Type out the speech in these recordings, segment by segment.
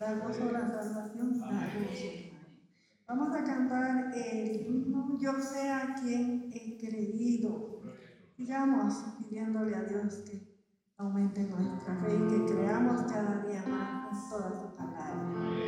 Da gozo la salvación, da gozo. Vamos a cantar el himno Yo sé a quien he creído. Sigamos pidiéndole a Dios que aumente nuestra fe y que creamos cada día más en toda su palabra.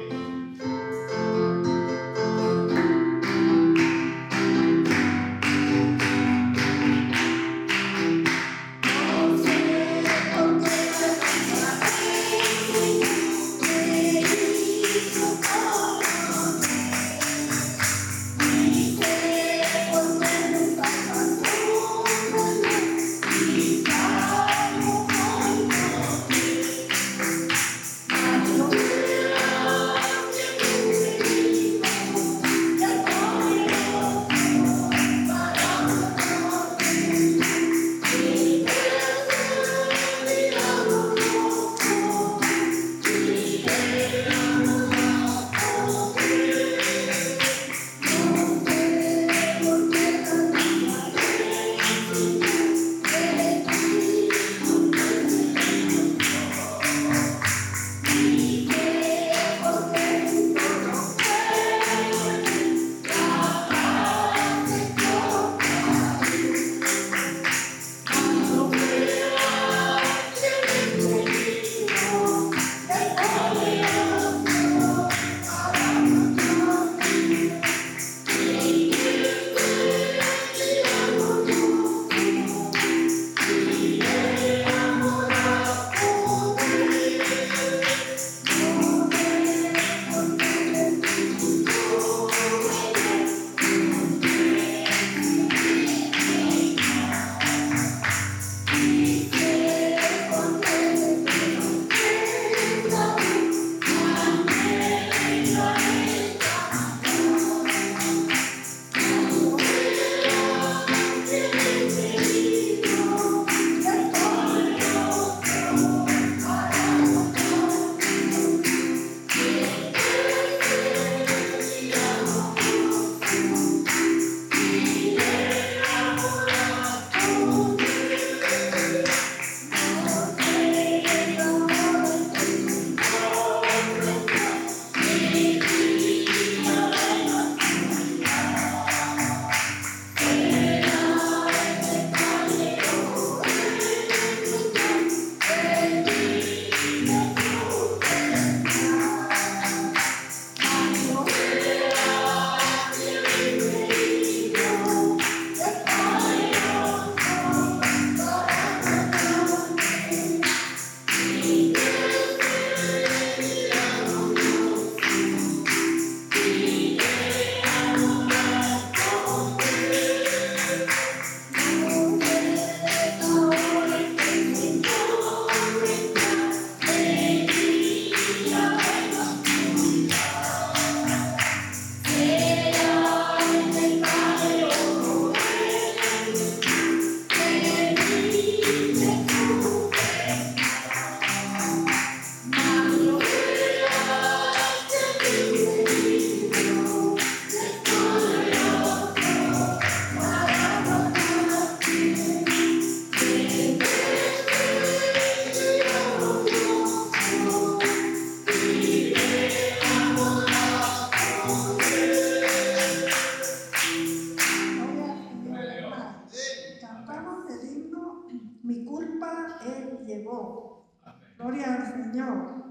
Gloria al Señor.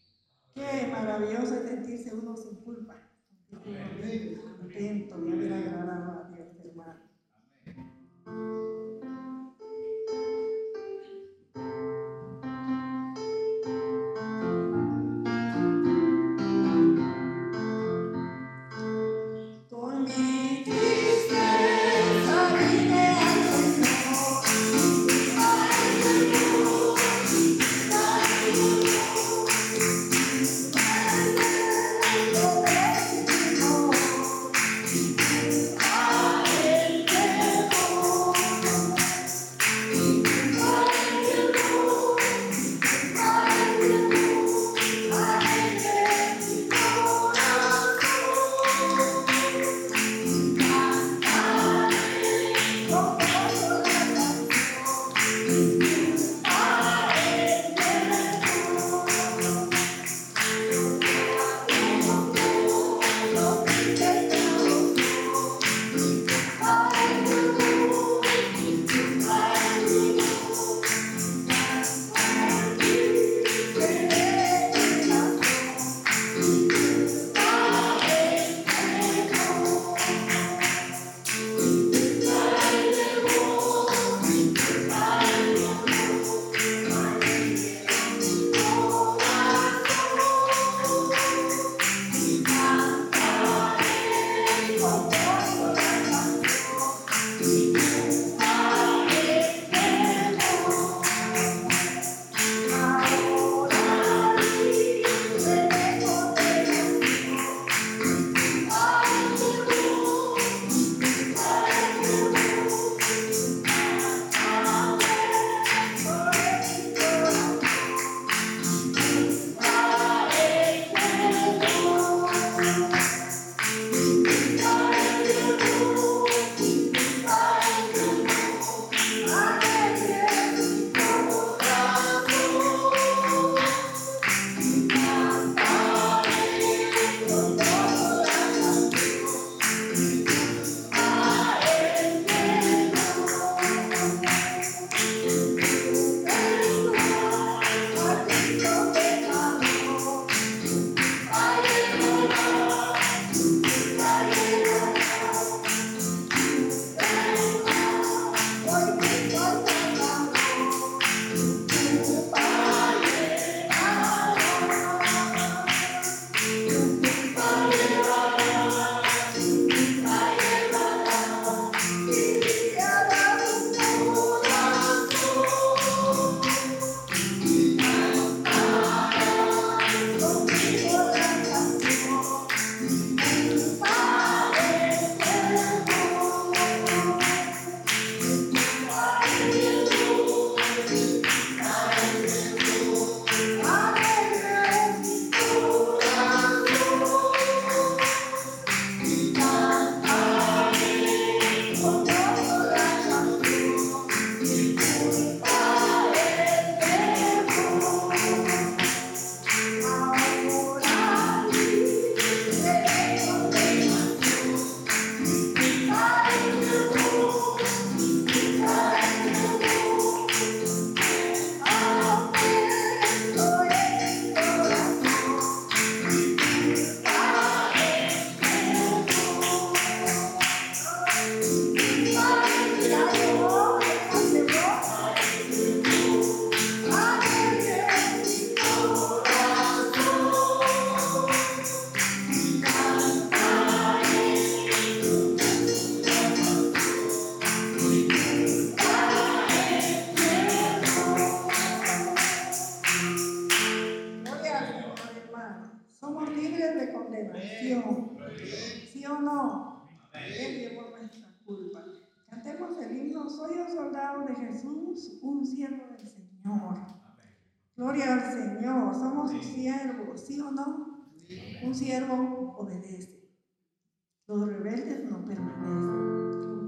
Qué maravilloso es sentirse uno sin culpa. Contento de haber agradado a Dios, hermano. Aleluya. Somos libres de condenación. ¿Sí o no? Él llevó nuestra culpa. Cantemos el himno. Soy un soldado de Jesús, un siervo del Señor. Gloria al Señor. Somos sus siervos. ¿Sí o no? Un siervo obedece. Los rebeldes no permanecen.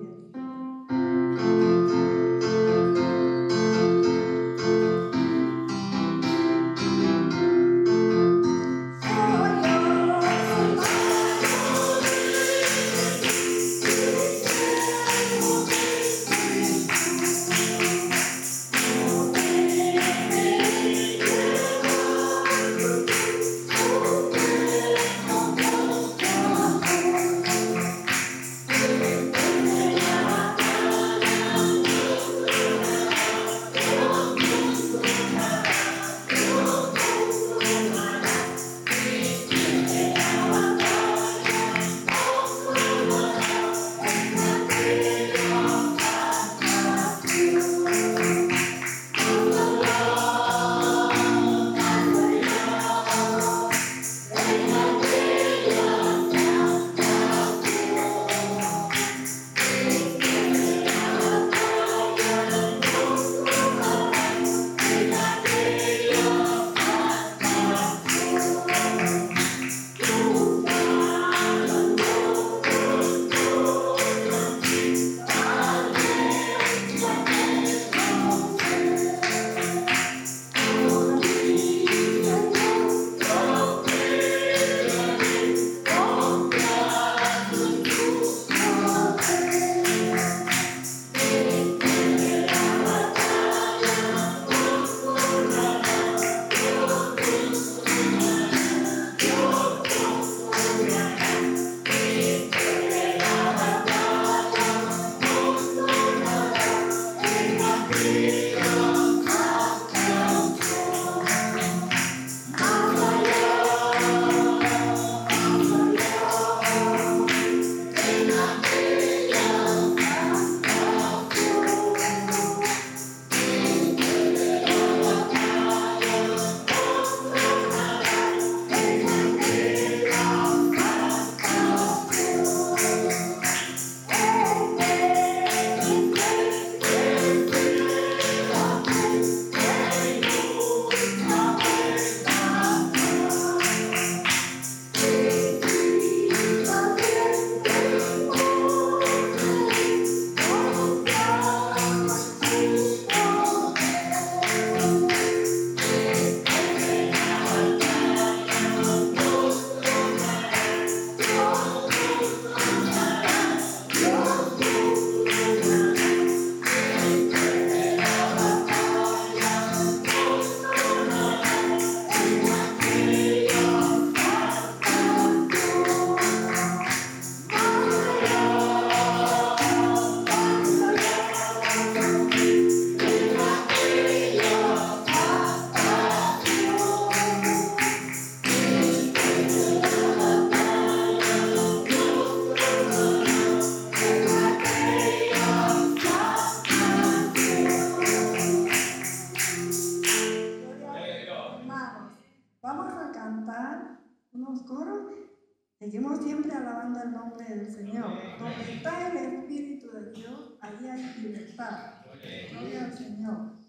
Seguimos siempre alabando el nombre del Señor. Donde está el Espíritu de Dios, allí hay libertad. Gloria al Señor.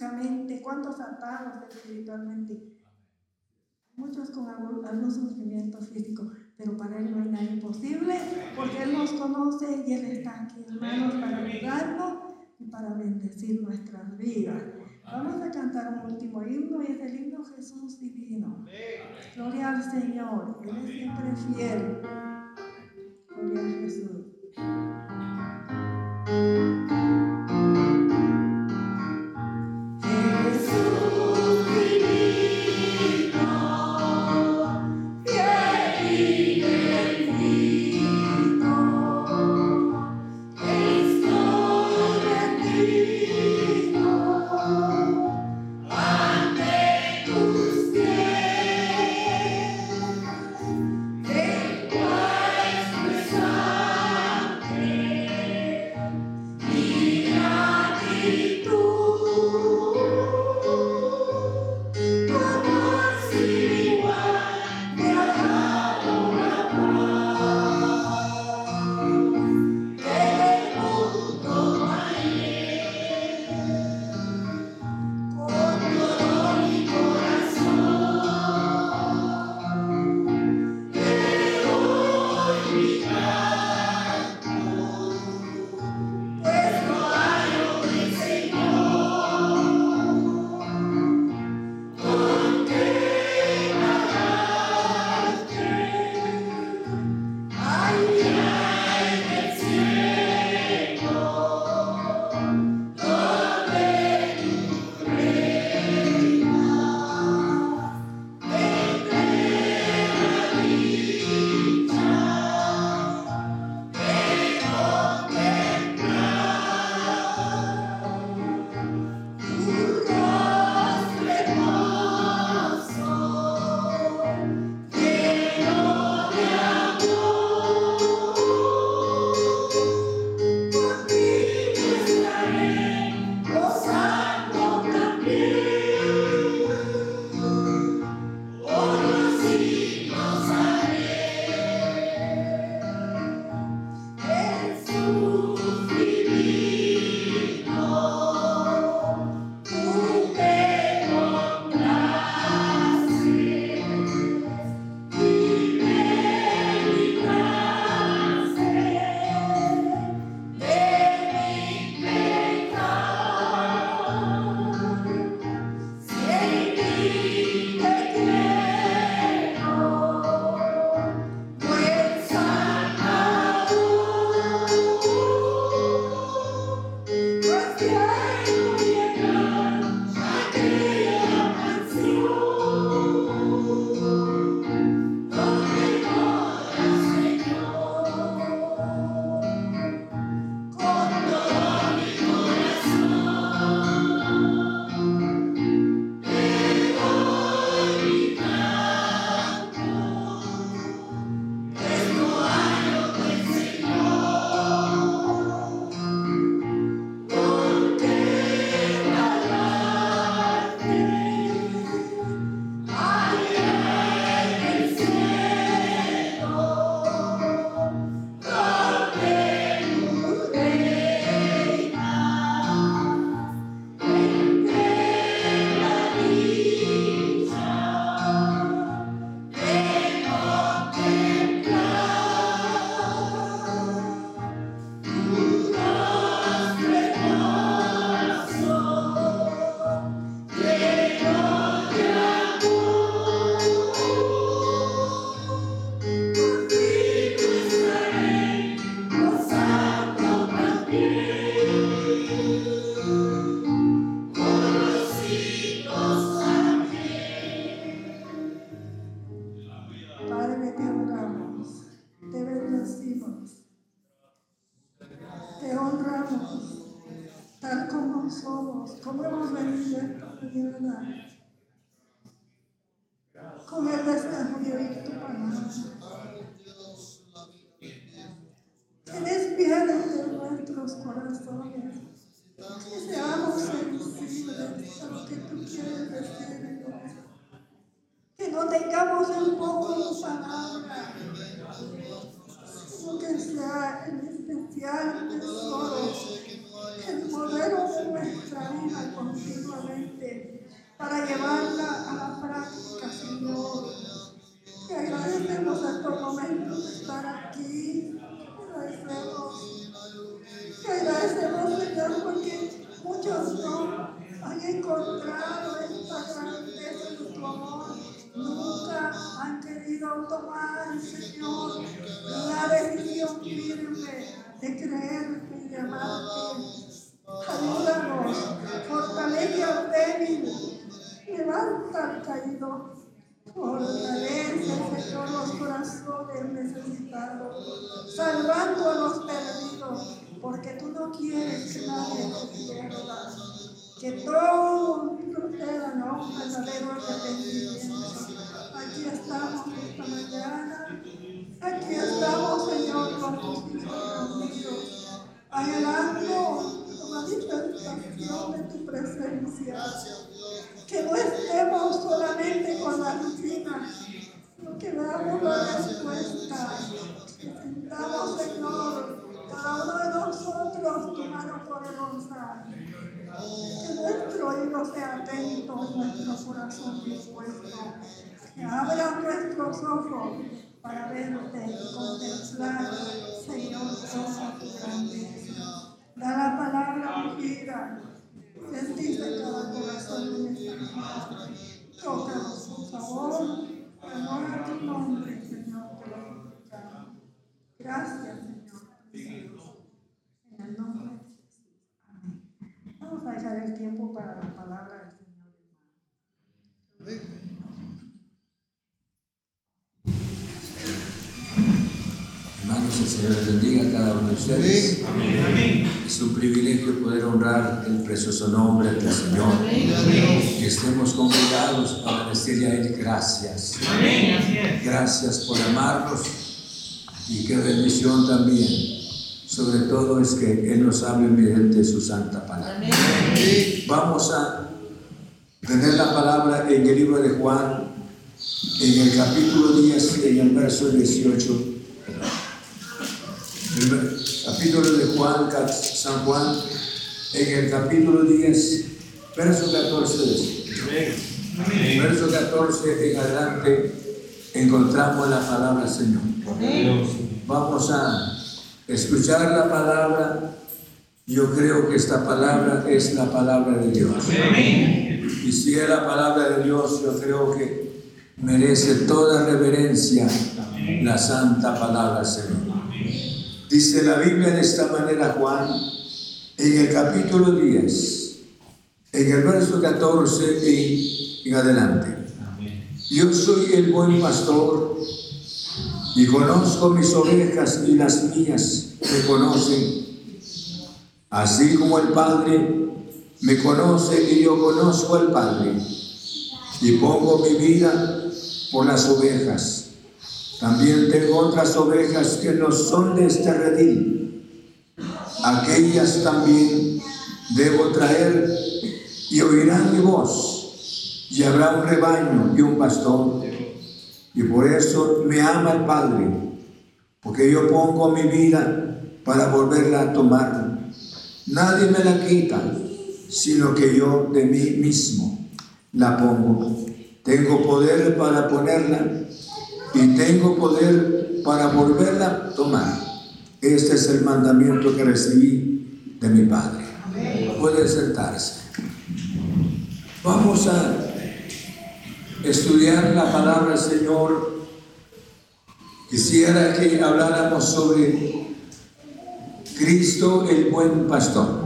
físicamente, cuántos atados espiritualmente, muchos con algún sufrimiento físico, pero para Él no hay nada imposible, porque Él nos conoce y Él está aquí, hermanos, para ayudarnos y para bendecir nuestras vidas. Vamos a cantar un último himno y es el himno Jesús Divino. Gloria al Señor, Él es siempre fiel. Gloria a Jesús. Con el deseo de oír tu palabra. Que despiertes nuestros corazones. Que seamos sensibles a lo que tú quieres decirnos. Que no tengamos en poco tu palabra, sino que sea en especial tesoro, el modelo de nuestra vida continuamente. para llevarla a la práctica, Señor. Te agradecemos estos momentos de estar aquí. Te agradecemos, Señor, porque muchos no han encontrado esta grandeza de tu amor. Nunca han querido tomar, Señor, la decisión firme de creerte y de amarte. Ayúdanos, fortalece al débil, levanta al caído, fortalece, Señor, los corazones necesitados, salvando a los perdidos, porque tú no quieres que nadie se pierda, que todos procedan a un verdadero arrepentimiento. Aquí estamos esta mañana, aquí estamos, Señor, con tus hijos reunidos, anhelando la manifestación de tu presencia. Que no estemos solamente con la rutina, sino que veamos la respuesta. Que sintamos, Señor, cada uno de nosotros tu mano poderosa. Que nuestro oído sea atento, nuestro corazón dispuesto. Que abra nuestros ojos para verte y contemplar, Señor, toda tu grandeza. Da la palabra ungida. Bendice cada corazón en esta mañana. Tócanos, por favor. Por amor a tu nombre, Señor, te lo suplicamos. Gracias, Señor. En el nombre de Jesús. Amén. Vamos a dejar el tiempo para la palabra del Señor. Hermanos, el Señor les bendiga a cada uno de ustedes. Amén. Es un privilegio poder honrar el precioso nombre del Señor. Que estemos congregados para decirle a Él gracias. Amén. Gracias por amarnos y qué bendición también. Sobre todo es que Él nos hable mediante su santa palabra. Vamos a tener la palabra en el libro de Juan, en el capítulo 10, en el verso 18. El capítulo de Juan, San Juan, en el capítulo 10, verso 14. Verso 14 en adelante encontramos la palabra Señor. Vamos a escuchar la palabra. Yo creo que esta palabra es la palabra de Dios. Y si es la palabra de Dios, yo creo que merece toda reverencia la santa palabra Señor. Dice la Biblia de esta manera, Juan, en el capítulo 10, en el verso 14 y en adelante. Yo soy el buen pastor y conozco mis ovejas y las mías me conocen. Así como el Padre me conoce y yo conozco al Padre y pongo mi vida por las ovejas. También tengo otras ovejas que no son de este redil. Aquellas también debo traer y oirán mi voz. Y habrá un rebaño y un pastor. Y por eso me ama el Padre, porque yo pongo mi vida para volverla a tomar. Nadie me la quita, sino que yo de mí mismo la pongo. Tengo poder para ponerla y tengo poder para volverla a tomar. Este es el mandamiento que recibí de mi Padre. Puede sentarse. Vamos a estudiar la palabra del Señor. Quisiera que habláramos sobre Cristo el buen pastor.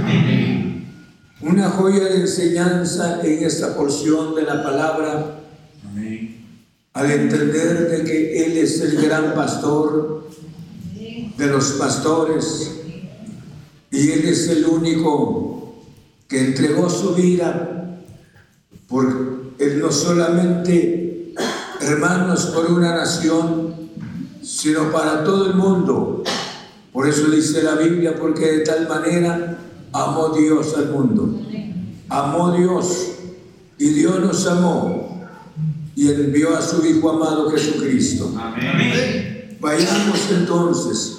Una joya de enseñanza en esta porción de la palabra. Al entender de que Él es el gran pastor de los pastores y Él es el único que entregó su vida por Él, no solamente, hermanos, por una nación, sino para todo el mundo. Por eso dice la Biblia, porque de tal manera amó Dios al mundo. Amó Dios y Dios nos amó y envió a su Hijo amado Jesucristo. Amén. Vayamos entonces,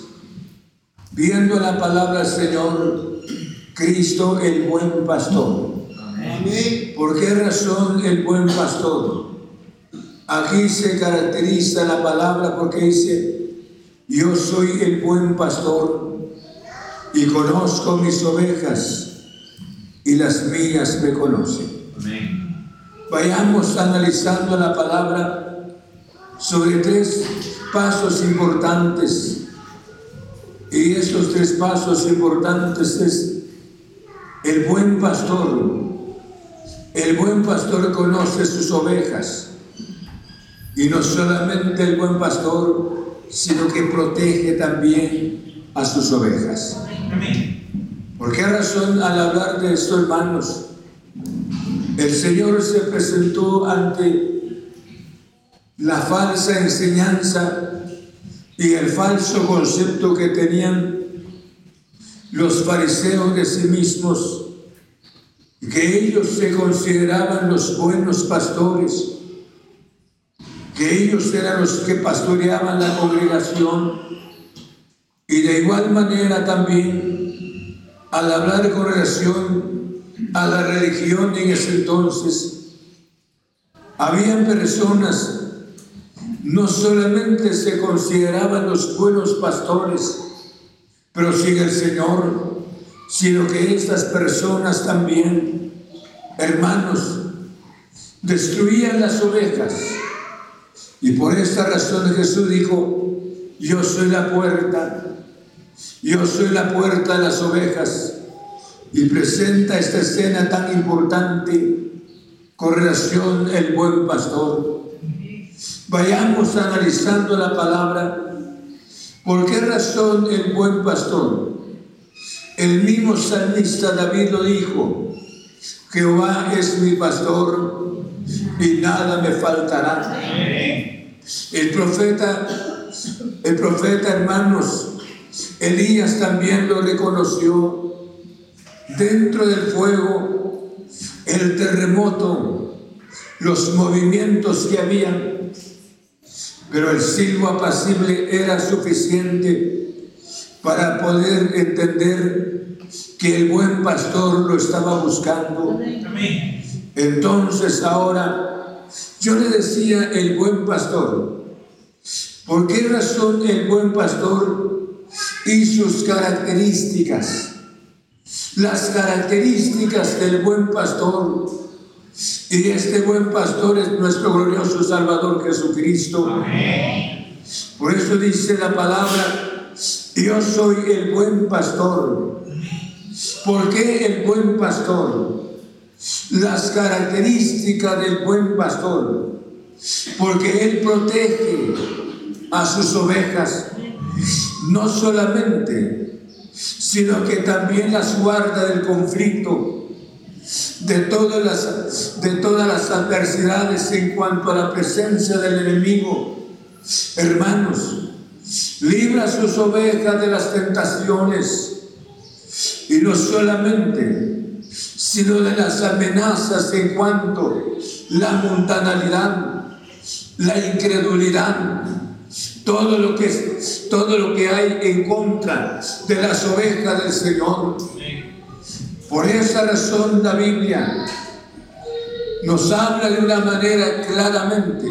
viendo la palabra del Señor, Cristo el buen pastor. Amén. ¿Por qué razón el buen pastor? Aquí se caracteriza la palabra porque dice: yo soy el buen pastor y conozco mis ovejas y las mías me conocen. Amén. Vayamos analizando la palabra sobre 3 pasos importantes. Y estos 3 pasos importantes es el buen pastor. El buen pastor conoce sus ovejas. Y no solamente el buen pastor, sino que protege también a sus ovejas. Amén. ¿Por qué razón al hablar de esto, hermanos? El Señor se presentó ante la falsa enseñanza y el falso concepto que tenían los fariseos de sí mismos, que ellos se consideraban los buenos pastores, que ellos eran los que pastoreaban la congregación. Y de igual manera también, al hablar con relación a la religión en ese entonces, habían personas, no solamente se consideraban los buenos pastores, pero sin el Señor, sino que estas personas también, hermanos, destruían las ovejas. Y por esta razón Jesús dijo: yo soy la puerta, yo soy la puerta de las ovejas. Y presenta esta escena tan importante con relación al buen pastor. Vayamos analizando la palabra. ¿Por qué razón el buen pastor? El mismo salmista David lo dijo: Jehová es mi pastor y nada me faltará. El profeta, hermanos, Elías también lo reconoció. Dentro del fuego, el terremoto, los movimientos que había, pero el silbo apacible era suficiente para poder entender que el buen pastor lo estaba buscando. Entonces ahora, yo le decía el buen pastor. ¿Por qué razón el buen pastor y sus características? Las características del buen pastor, y este buen pastor es nuestro glorioso Salvador Jesucristo. Amén. Por eso dice la palabra: yo soy el buen pastor. ¿Por qué el buen pastor? Las características del buen pastor, porque él protege a sus ovejas, no solamente, sino que también las guarda del conflicto, de todas las adversidades en cuanto a la presencia del enemigo. Hermanos, libra sus ovejas de las tentaciones, y no solamente, sino de las amenazas en cuanto a la mundanalidad, la incredulidad, todo lo que hay en contra de las ovejas del Señor. Por esa razón la Biblia nos habla de una manera claramente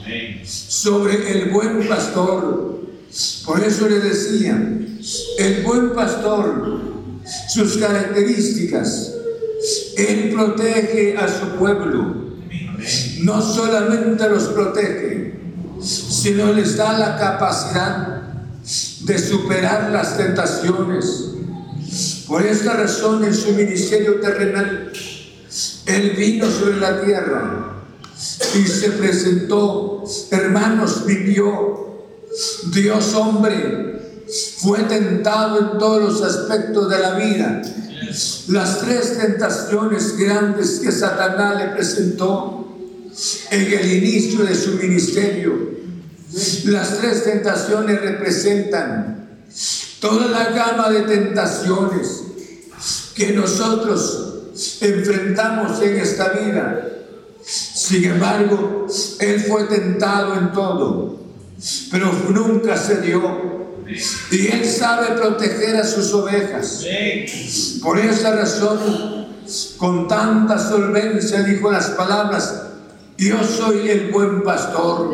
sobre el buen pastor. Por eso le decía, el buen pastor, sus características: él protege a su pueblo. No solamente los protege, sino les da la capacidad de superar las tentaciones. Por esta razón, en su ministerio terrenal, él vino sobre la tierra y se presentó, hermanos, vivió, Dios hombre, fue tentado en todos los aspectos de la vida. Las 3 tentaciones grandes que Satanás le presentó en el inicio de su ministerio, las 3 tentaciones representan toda la gama de tentaciones que nosotros enfrentamos en esta vida. Sin embargo, él fue tentado en todo, pero nunca cedió. Y él sabe proteger a sus ovejas. Por esa razón, con tanta solvencia dijo las palabras: yo soy el buen pastor.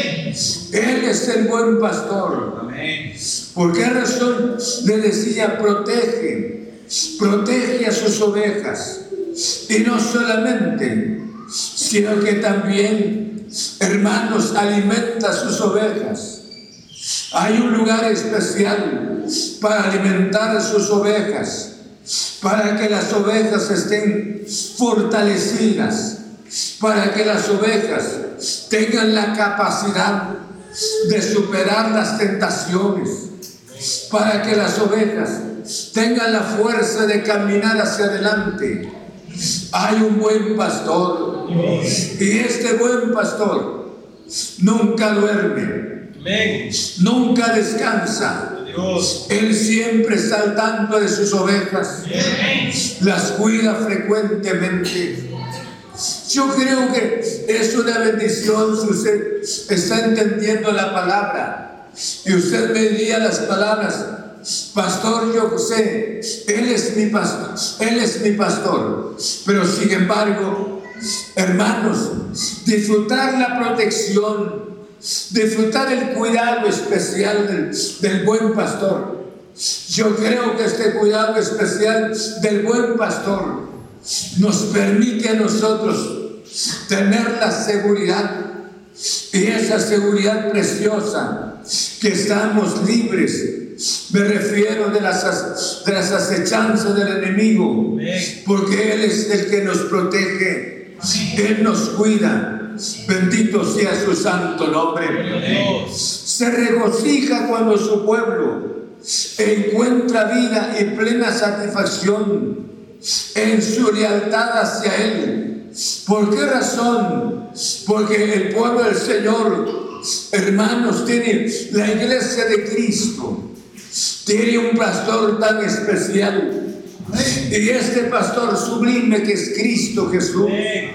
Él es el buen pastor. ¿Por qué razón le decía protege a sus ovejas? Y no solamente, sino que también, hermanos, alimenta a sus ovejas. Hay un lugar especial para alimentar a sus ovejas, para que las ovejas estén fortalecidas, para que las ovejas tengan la capacidad de superar las tentaciones, para que las ovejas tengan la fuerza de caminar hacia adelante. Hay un buen pastor, y este buen pastor nunca duerme, nunca descansa. Él siempre está al tanto de sus ovejas, las cuida frecuentemente. Yo creo que es una bendición si usted está entendiendo la palabra y usted me diría las palabras: pastor, yo sé, Él es mi pastor. Pero sin embargo, hermanos, disfrutar la protección, disfrutar el cuidado especial del buen pastor. Yo creo que este cuidado especial del buen pastor nos permite a nosotros tener la seguridad, y esa seguridad preciosa, que estamos libres. Me refiero de las acechanzas del enemigo, porque Él es el que nos protege, Él nos cuida. Bendito sea su santo nombre. Se regocija cuando su pueblo encuentra vida y plena satisfacción en su lealtad hacia Él. ¿Por qué razón? Porque el pueblo del Señor, hermanos, tiene la iglesia de Cristo, tiene un pastor tan especial, y este pastor sublime que es Cristo Jesús.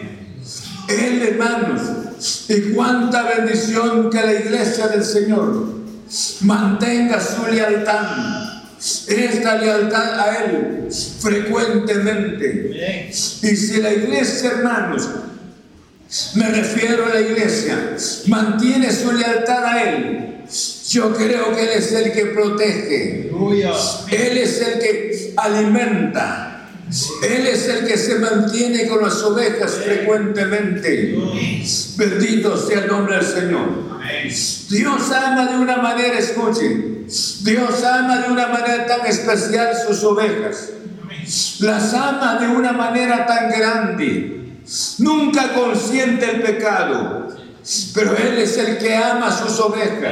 Él, hermanos, y cuánta bendición que la iglesia del Señor mantenga su lealtad, esta lealtad a Él frecuentemente. Y si la iglesia, hermanos, me refiero a la iglesia, mantiene su lealtad a Él, yo creo que Él es el que protege, Él es el que alimenta, Él es el que se mantiene con las ovejas frecuentemente. Bendito sea el nombre del Señor. Dios ama de una manera, escuchen, Dios ama de una manera tan especial sus ovejas. Las ama de una manera tan grande. Nunca consiente el pecado, pero Él es el que ama a sus ovejas.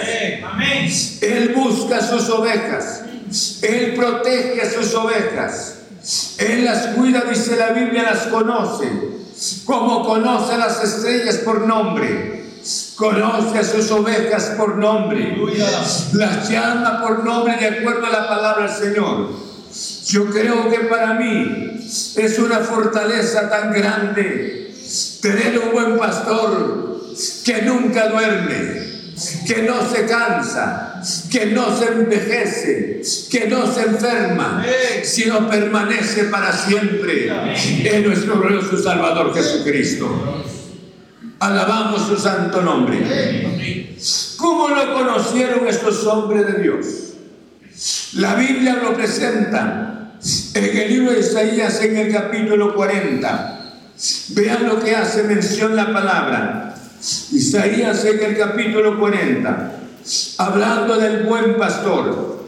Él busca a sus ovejas, Él protege a sus ovejas, Él las cuida, dice la Biblia, las conoce, como conoce a las estrellas por nombre. Conoce a sus ovejas por nombre, las llama por nombre de acuerdo a la palabra del Señor. Yo creo que para mí es una fortaleza tan grande tener un buen pastor que nunca duerme, que no se cansa, que no se envejece, que no se enferma, sino permanece para siempre en nuestro glorioso Salvador Jesucristo. Alabamos su santo nombre. ¿Cómo lo conocieron estos hombres de Dios? La Biblia lo presenta en el libro de Isaías, en el capítulo 40. Vean lo que hace mención la palabra. Isaías, en el capítulo 40, hablando del buen pastor.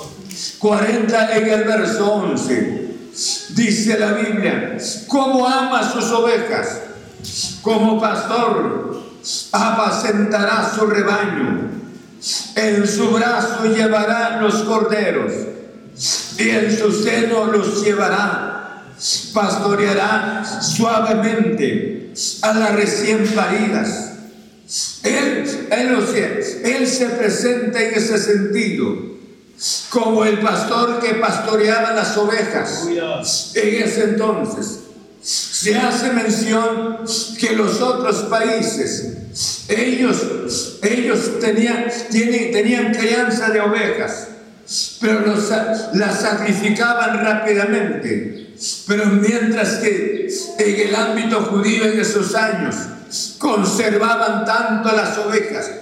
40 en el verso 11. Dice la Biblia: ¿cómo ama a sus ovejas? Como pastor apacentará su rebaño, en su brazo llevará los corderos y en su seno los llevará, pastoreará suavemente a las recién paridas. Él se presenta en ese sentido como el pastor que pastoreaba las ovejas en ese entonces. Se hace mención que los otros países, ellos tenían crianza de ovejas, pero las sacrificaban rápidamente. Pero mientras que en el ámbito judío en esos años conservaban tanto las ovejas,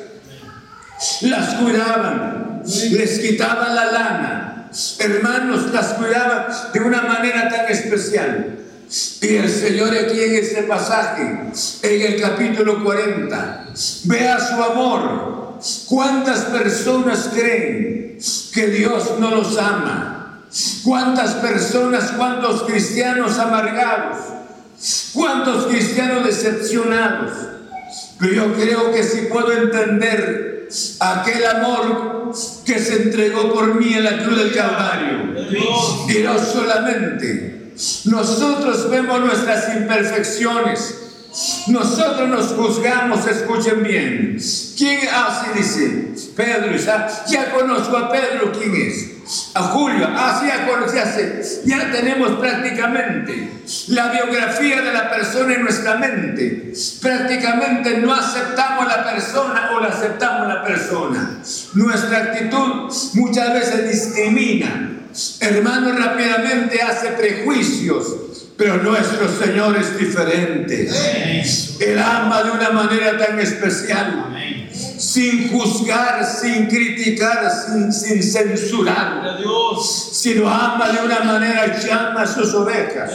las cuidaban, les quitaban la lana, hermanos, las cuidaban de una manera tan especial. Y el Señor aquí en este pasaje, en el capítulo 40, vea su amor. ¿Cuántas personas creen que Dios no los ama? ¿Cuántas personas, cuántos cristianos amargados? ¿Cuántos cristianos decepcionados? Pero yo creo que si puedo entender aquel amor que se entregó por mí en la cruz del Calvario. Y no solamente, nosotros vemos nuestras imperfecciones. Nosotros nos juzgamos, escuchen bien. ¿Quién así dice? Pedro, ya conozco a Pedro, ¿quién es? A Julio, ya conocí, ya tenemos prácticamente la biografía de la persona en nuestra mente. Prácticamente no aceptamos la persona o la aceptamos la persona. Nuestra actitud muchas veces discrimina. Hermano, rápidamente hace prejuicios. Pero nuestro Señor es diferente. Él ama de una manera tan especial, sin juzgar, sin criticar, sin censurar, sino ama de una manera, llama a sus ovejas.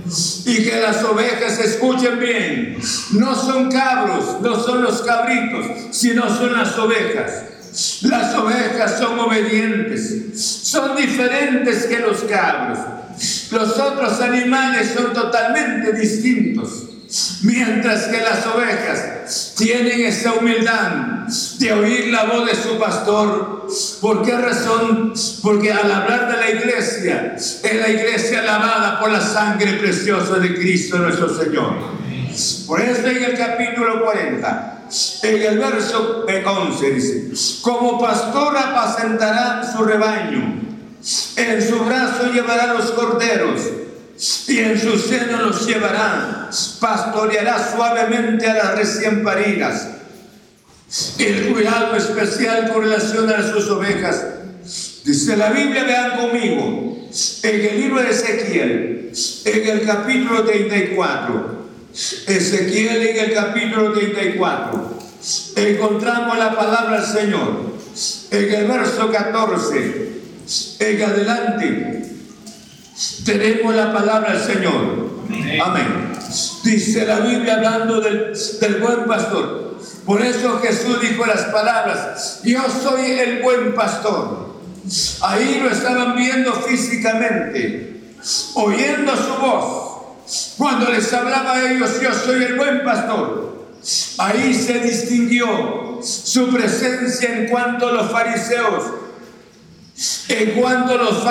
Y que las ovejas, escuchen bien, no son cabros, no son los cabritos, sino son las ovejas. Las ovejas son obedientes, son diferentes que los cabros. Los otros animales son totalmente distintos, mientras que las ovejas tienen esa humildad de oír la voz de su pastor. ¿Por qué razón? Porque al hablar de la iglesia, es la iglesia lavada por la sangre preciosa de Cristo nuestro Señor. Por eso en el capítulo 40, en el verso 11 dice: como pastor apacentará su rebaño, en su brazo llevará los corderos y en su seno los llevará, pastoreará suavemente a las recién paridas. El cuidado especial con relación a sus ovejas. Dice la Biblia, vean conmigo, en el libro de Ezequiel, en el capítulo 34, Ezequiel en el capítulo 34, encontramos la palabra del Señor, en el verso 14. En adelante tenemos la palabra del Señor. Amén. Dice la Biblia, hablando del buen pastor. Por eso Jesús dijo las palabras: yo soy el buen pastor. Ahí lo estaban viendo físicamente, oyendo su voz. Cuando les hablaba a ellos: yo soy el buen pastor. Ahí se distinguió su presencia en cuanto a los fariseos, en cuanto a los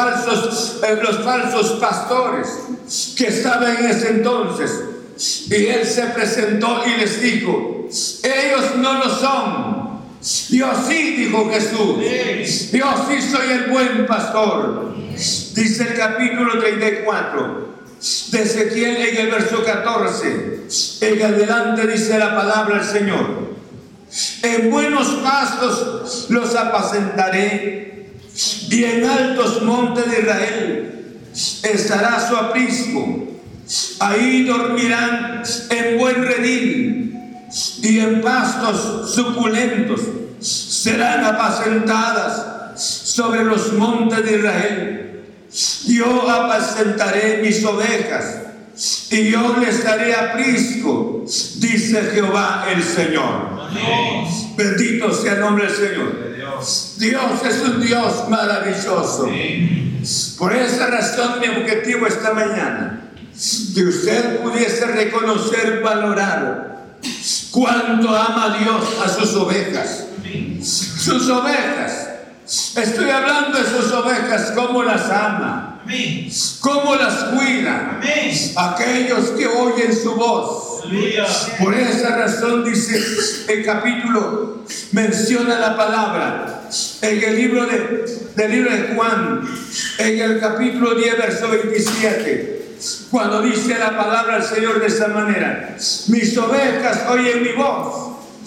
falsos pastores que estaban en ese entonces. Y él se presentó y les dijo: ellos no lo son, yo sí, dijo Jesús, yo sí soy el buen pastor. Dice el capítulo 34 de Ezequiel en el verso 14, en adelante dice la palabra del Señor: en buenos pastos los apacentaré, y en altos montes de Israel estará su aprisco. Ahí dormirán en buen redil, y en pastos suculentos serán apacentadas sobre los montes de Israel. Yo apacentaré mis ovejas, y yo les daré aprisco, dice Jehová el Señor. Bendito sea el nombre del Señor. Dios es un Dios maravilloso. Por esa razón mi objetivo esta mañana, que usted pudiese reconocer, valorar cuánto ama Dios a sus ovejas. Sus ovejas. Estoy hablando de sus ovejas, cómo las ama, cómo las cuida, aquellos que oyen su voz. Por esa razón dice el capítulo, menciona la palabra en el libro de Juan, en el capítulo 10, verso 27, cuando dice la palabra del Señor de esta manera: mis ovejas oyen mi voz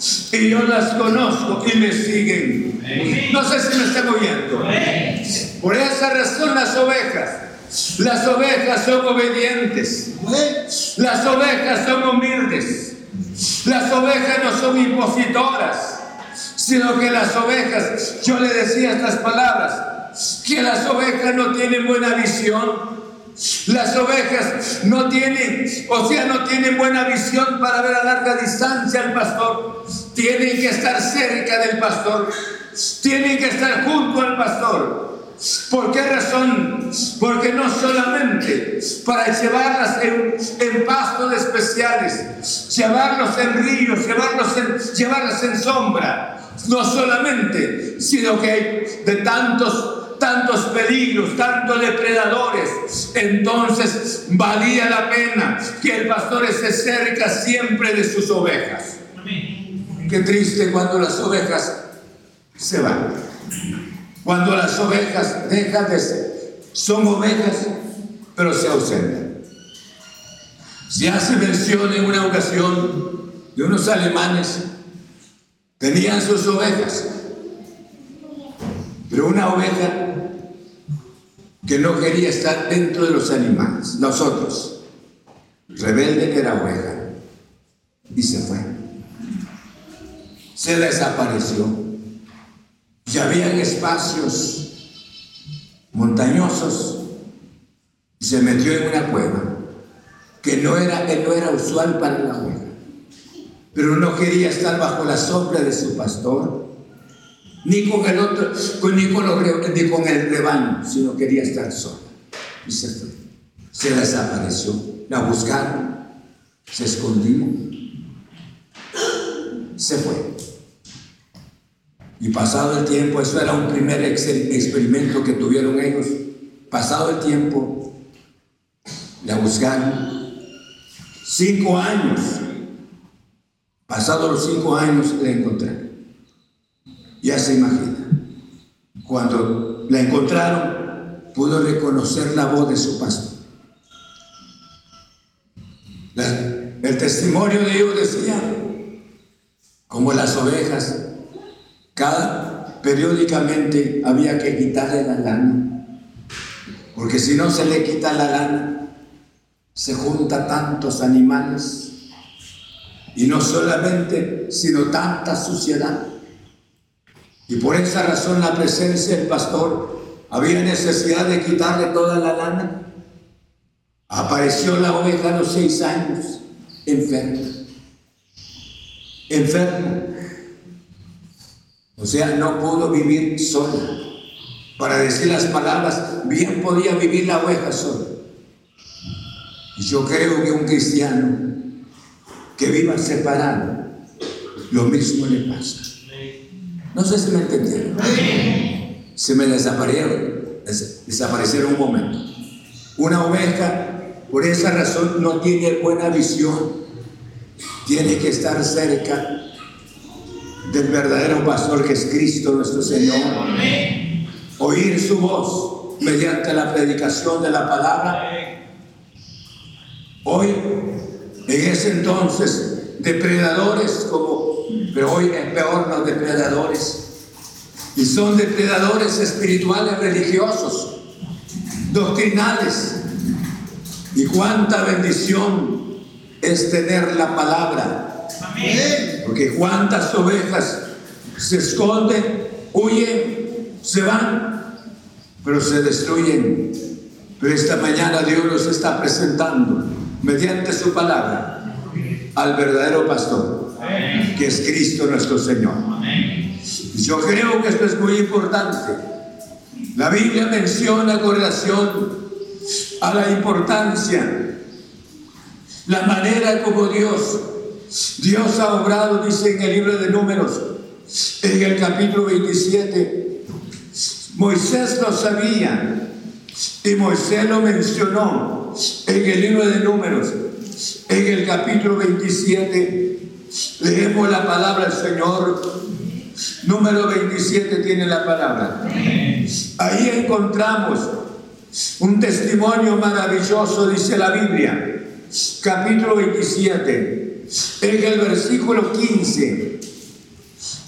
y yo las conozco y me siguen. No sé si me están oyendo. Por esa razón las ovejas son obedientes, las ovejas son humildes, las ovejas no son impositoras, sino que las ovejas, yo le decía estas palabras, que las ovejas no tienen buena visión. Las ovejas no tienen buena visión para ver a larga distancia al pastor. Tienen que estar cerca del pastor, tienen que estar junto al pastor. ¿Por qué razón? Porque no solamente para llevarlas en pastos especiales, llevarlos en ríos, llevarlas en sombra, no solamente, sino que hay de tantos peligros, tantos depredadores. Entonces valía la pena que el pastor esté cerca siempre de sus ovejas. Qué triste cuando las ovejas se van, cuando las ovejas dejan de ser, son ovejas pero se ausentan. Se hace mención en una ocasión de unos alemanes, tenían sus ovejas, pero una oveja que no quería estar dentro de los animales, los otros, rebelde que era oveja, y se fue, se desapareció. Y habían espacios montañosos y se metió en una cueva que no era usual para la oveja, pero no quería estar bajo la sombra de su pastor, ni con el otro, ni con el rebaño, sino quería estar sola. Y se fue, se desapareció. La buscaron, se escondió, se fue. Y pasado el tiempo, eso era un primer experimento que tuvieron ellos. Pasado el tiempo, la buscaron. 5 años. Pasados los 5 años, la encontraron. Ya se imagina. Cuando la encontraron, pudo reconocer la voz de su pastor. El testimonio de ellos decía, como las ovejas, periódicamente había que quitarle la lana, porque si no se le quita la lana, se juntan tantos animales, y no solamente, sino tanta suciedad. Y por esa razón, la presencia del pastor, había necesidad de quitarle toda la lana. Apareció la oveja a los 6 años, enferma. O sea, no pudo vivir sola. Para decir las palabras, bien podía vivir la oveja sola. Y yo creo que un cristiano que viva separado, lo mismo le pasa. No sé si me entendieron. Se me desaparecieron un momento. Una oveja, por esa razón, no tiene buena visión. Tiene que estar cerca del verdadero pastor, que es Cristo nuestro Señor. Oír su voz mediante la predicación de la palabra. Hoy, en ese entonces, depredadores pero hoy es peor los depredadores, y son depredadores espirituales, religiosos, doctrinales. Y cuánta bendición es tener la palabra. Porque cuántas ovejas se esconden, huyen, se van, pero se destruyen. Pero esta mañana Dios nos está presentando mediante su palabra al verdadero pastor, que es Cristo nuestro Señor. Y yo creo que esto es muy importante. La Biblia menciona con relación a la importancia, la manera como Dios ha obrado, dice en el libro de Números, en el capítulo 27, Moisés lo sabía y Moisés lo mencionó en el libro de Números, en el capítulo 27. Leemos la palabra del Señor. Número 27 tiene la palabra. Ahí encontramos un testimonio maravilloso, dice la Biblia, capítulo 27, en el versículo 15.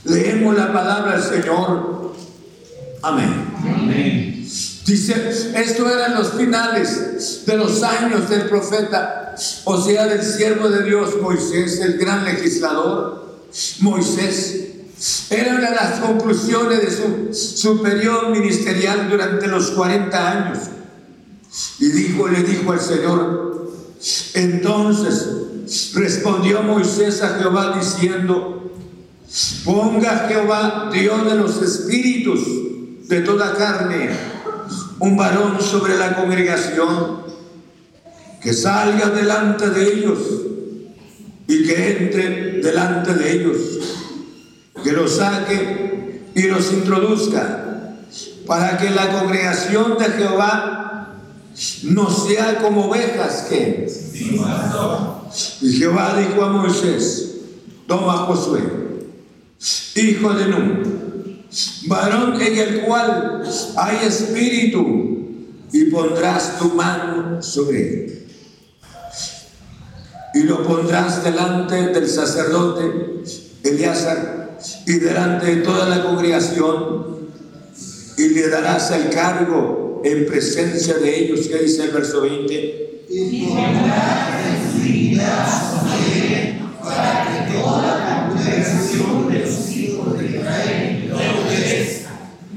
Leemos la palabra del Señor. Amén. Amén. Dice, esto eran los finales de los años del profeta, o sea, del siervo de Dios Moisés, el gran legislador Moisés. Eran las conclusiones de su periodo ministerial durante los 40 años. Y le dijo al Señor. Entonces respondió Moisés a Jehová diciendo: ponga Jehová, Dios de los espíritus de toda carne, un varón sobre la congregación, que salga delante de ellos y que entre delante de ellos, que los saque y los introduzca, para que la congregación de Jehová no sea como ovejas que... Y Jehová dijo a Moisés: toma a Josué, hijo de Nun, varón en el cual hay espíritu, y pondrás tu mano sobre él. Y lo pondrás delante del sacerdote Eleazar y delante de toda la congregación, y le darás el cargo en presencia de ellos. ¿Qué dice el verso 20? Y pondrás autoridad sobre él, para que toda la congregación de los hijos de Israel lo obedezca.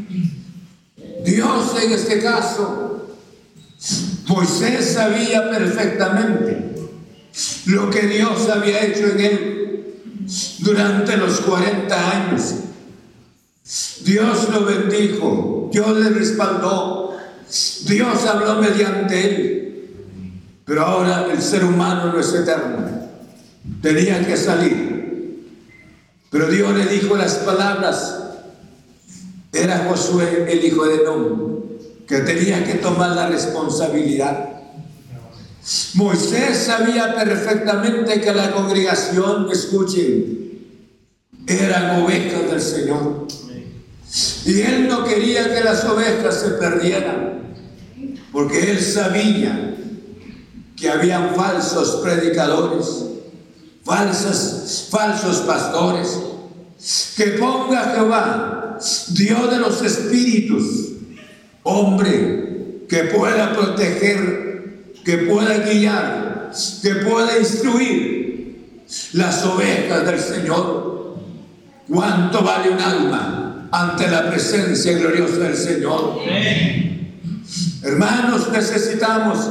Dios, en este caso, Moisés sabía perfectamente lo que Dios había hecho en él durante los 40 años. Dios lo bendijo, Dios le respaldó, Dios habló mediante él. Pero ahora el ser humano no es eterno, tenía que salir. Pero Dios le dijo las palabras. Era Josué, el hijo de Nun, que tenía que tomar la responsabilidad. Moisés sabía perfectamente que la congregación, escuchen, eran ovejas del Señor. Y él no quería que las ovejas se perdieran, porque él sabía que habían falsos predicadores, falsos pastores. Que ponga Jehová, Dios de los espíritus, hombre que pueda proteger, que pueda guiar, que pueda instruir las ovejas del Señor. ¿Cuánto vale un alma ante la presencia gloriosa del Señor? Hermanos, necesitamos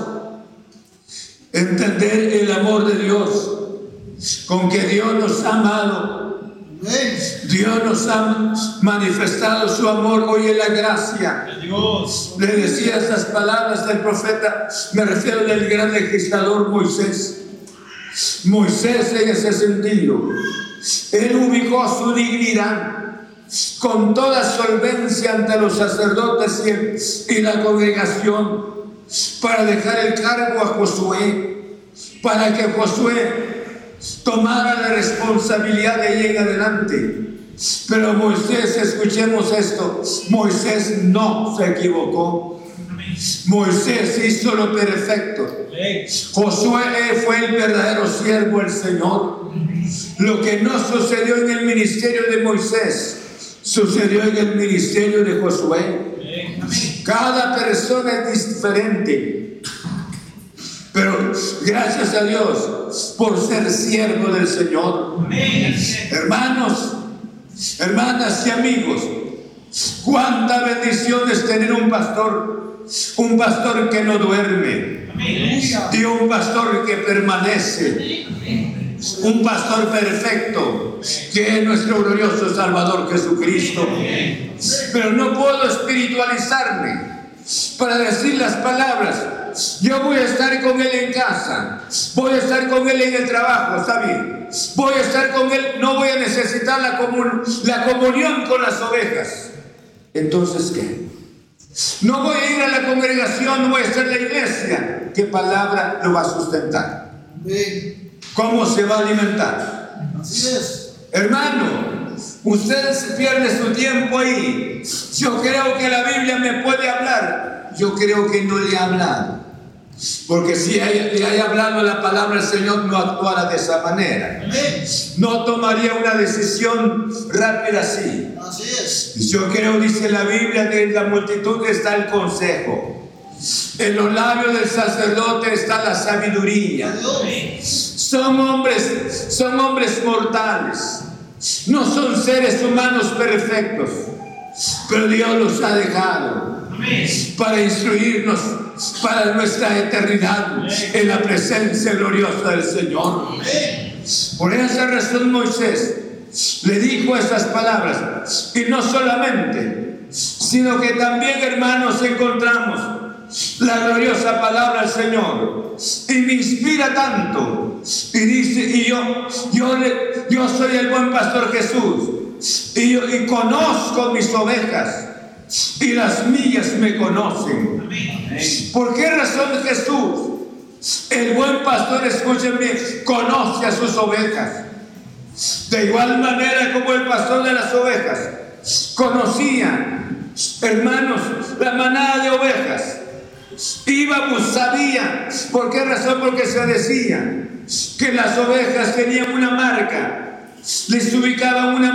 entender el amor de Dios, con que Dios nos ha amado. Dios nos ha manifestado su amor hoy en la gracia. Le decía estas palabras del profeta, me refiero del gran legislador Moisés. Moisés, en ese sentido, él ubicó su dignidad con toda solvencia ante los sacerdotes y la congregación, para dejar el cargo a Josué, para que Josué tomara la responsabilidad de ahí en adelante. Pero Moisés, escuchemos esto, Moisés no se equivocó. Moisés hizo lo perfecto. Josué fue el verdadero siervo del Señor. Lo que no sucedió en el ministerio de Moisés sucedió en el ministerio de Josué. Cada persona es diferente, pero gracias a Dios por ser siervo del Señor. Hermanos, hermanas y amigos, cuánta bendición es tener un pastor que no duerme, y un pastor que permanece, un pastor perfecto, que es nuestro glorioso Salvador Jesucristo. Pero no puedo espiritualizarme para decir las palabras: yo voy a estar con él en casa, voy a estar con él en el trabajo, está bien, voy a estar con él, no voy a necesitar la comunión con las ovejas. Entonces, ¿qué? No voy a ir a la congregación, no voy a estar en la iglesia. ¿Qué palabra lo va a sustentar? ¿Cómo se va a alimentar? Así es. Hermano, usted pierde su tiempo ahí. Yo creo que la Biblia me puede hablar. Yo creo que no le ha hablado. Porque si le haya hablado la palabra del Señor, no actuara de esa manera. No tomaría una decisión rápida así. Así es. Yo creo, dice la Biblia, que en la multitud está el consejo. En los labios del sacerdote está la sabiduría. Son hombres mortales. No son seres humanos perfectos. Pero Dios los ha dejado para instruirnos para nuestra eternidad en la presencia gloriosa del Señor. Por esa razón Moisés le dijo estas palabras, y no solamente, sino que también, hermanos, encontramos la gloriosa palabra del Señor, y me inspira tanto, y dice, y yo soy el buen pastor Jesús, y conozco mis ovejas, y las mías me conocen. ¿Por qué razón Jesús, el buen pastor, escúchenme, conoce a sus ovejas? De igual manera como el pastor de las ovejas conocía, hermanos, la manada de ovejas. Íbamos, sabía. ¿Por qué razón? Porque se decía que las ovejas tenían una marca, les ubicaban una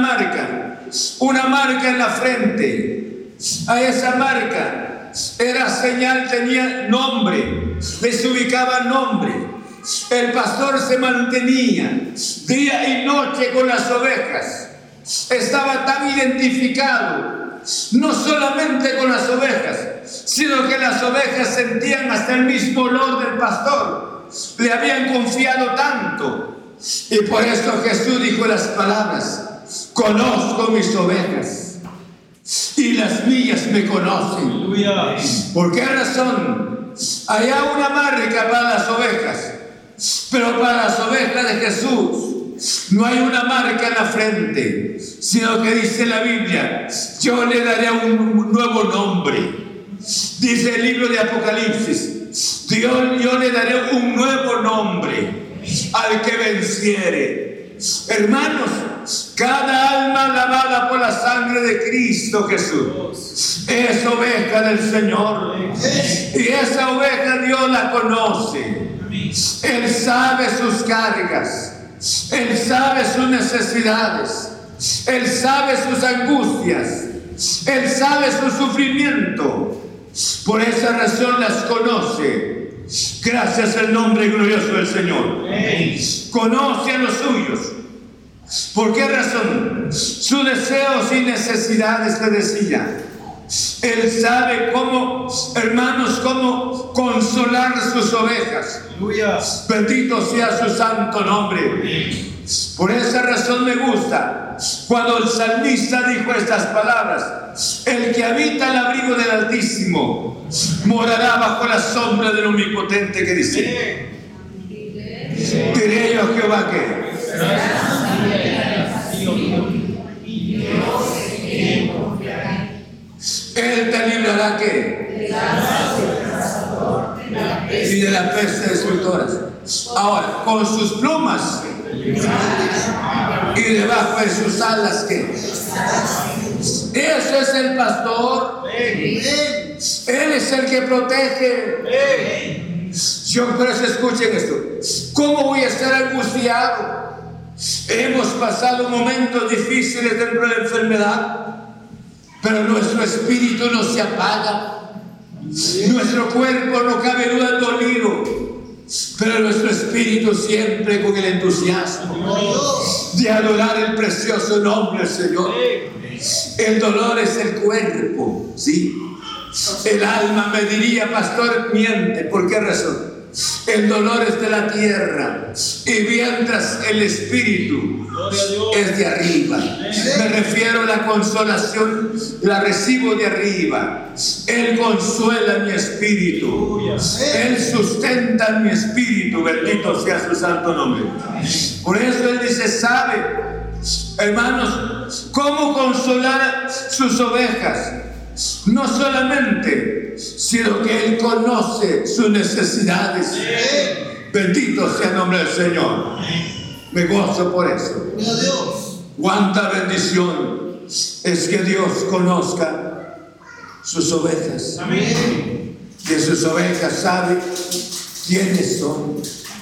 marca en la frente. A esa marca era señal, tenía nombre, les ubicaba nombre. El pastor se mantenía día y noche con las ovejas. Estaba tan identificado, no solamente con las ovejas, sino que las ovejas sentían hasta el mismo olor del pastor. Le habían confiado tanto. Y por eso Jesús dijo las palabras: conozco mis ovejas y las mías me conocen. ¿Por qué razón? Hay una marca para las ovejas, pero para las ovejas de Jesús no hay una marca en la frente, sino que dice la Biblia: yo le daré un nuevo nombre. Dice el libro de Apocalipsis: yo le daré un nuevo nombre al que venciere. Hermanos, cada alma lavada por la sangre de Cristo Jesús es oveja del Señor, y esa oveja Dios la conoce. Él sabe sus cargas, Él sabe sus necesidades, Él sabe sus angustias, Él sabe su sufrimiento. Por esa razón las conoce. Gracias al nombre glorioso del Señor. Conoce a los suyos. ¿Por qué razón? Sus deseos y necesidades, le decía. Él sabe cómo, hermanos, cómo consolar sus ovejas. Bendito sea su santo nombre. Por esa razón me gusta cuando el salmista dijo estas palabras: el que habita el abrigo del Altísimo morará bajo la sombra del Omnipotente. Que dice: diré yo a Jehová que Él te librará que y de la peste destructoras. Ahora, con sus plumas y debajo de sus alas, que eso es el pastor. Él es el que protege. Yo, por eso, escuchen esto: ¿cómo voy a estar angustiado? Hemos pasado momentos difíciles dentro de la enfermedad, pero nuestro espíritu no se apaga. Nuestro cuerpo no cabe duda dolido, pero nuestro espíritu siempre con el entusiasmo de adorar el precioso nombre del Señor. El dolor es el cuerpo, ¿sí? El alma me diría: pastor, miente. ¿Por qué razón? El dolor es de la tierra, y mientras el espíritu es de arriba. Me refiero a la consolación, la recibo de arriba. Él consuela mi espíritu, Él sustenta mi espíritu. Bendito sea su santo nombre. Por eso Él dice: sabe, hermanos, cómo consolar sus ovejas. No solamente, sino que Él conoce sus necesidades. Bendito sea el nombre del Señor. Me gozo por eso. Cuánta bendición es que Dios conozca sus ovejas. de sus ovejas, sabe quiénes son.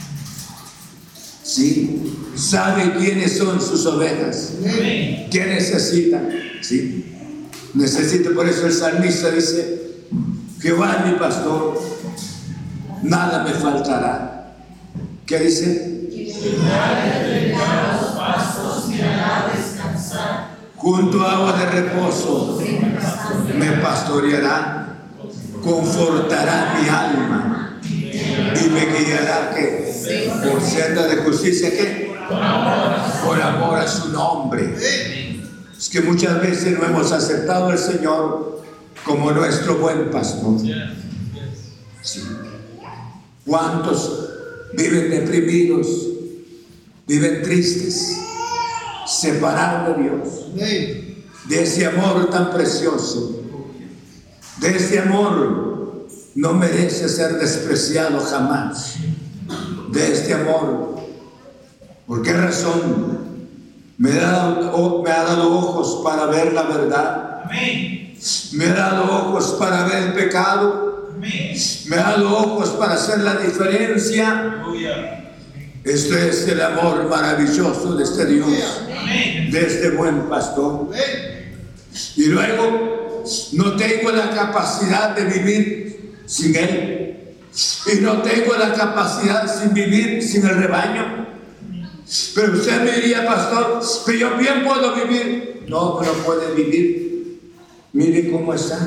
Sí, sabe quiénes son sus ovejas. ¿Qué necesitan? Sí, necesita. Por eso el salmista dice: Jehová es mi pastor, nada me faltará. ¿Qué dice? Los pastos me hará descansar. Junto a agua de reposo me pastoreará, confortará mi alma y me guiará ¿qué? Por senda de justicia. ¿Qué? Por amor a su nombre. Es que muchas veces no hemos aceptado al Señor como nuestro buen pastor. Sí. ¿Cuántos viven deprimidos, viven tristes, separados de Dios, de ese amor tan precioso, de ese amor? No merece ser despreciado jamás, de este amor. ¿Por qué razón? Me ha dado ojos para ver la verdad. Me ha dado ojos para ver el pecado. Me ha dado ojos para hacer la diferencia. Esto es el amor maravilloso de este Dios, de este buen pastor. Y luego, no tengo la capacidad de vivir sin Él. Y no tengo la capacidad sin vivir sin el rebaño. Pero usted me diría: pastor, que yo bien puedo vivir. No, pero puede vivir. Mire cómo está.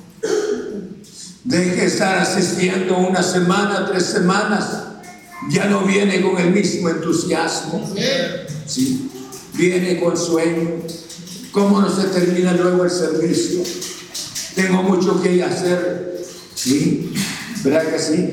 Deje de estar asistiendo una semana, 3 semanas. Ya no viene con el mismo entusiasmo. Sí, viene con sueño. ¿Cómo no se termina luego el servicio? Tengo mucho que hacer. ¿Sí? ¿Verdad que sí?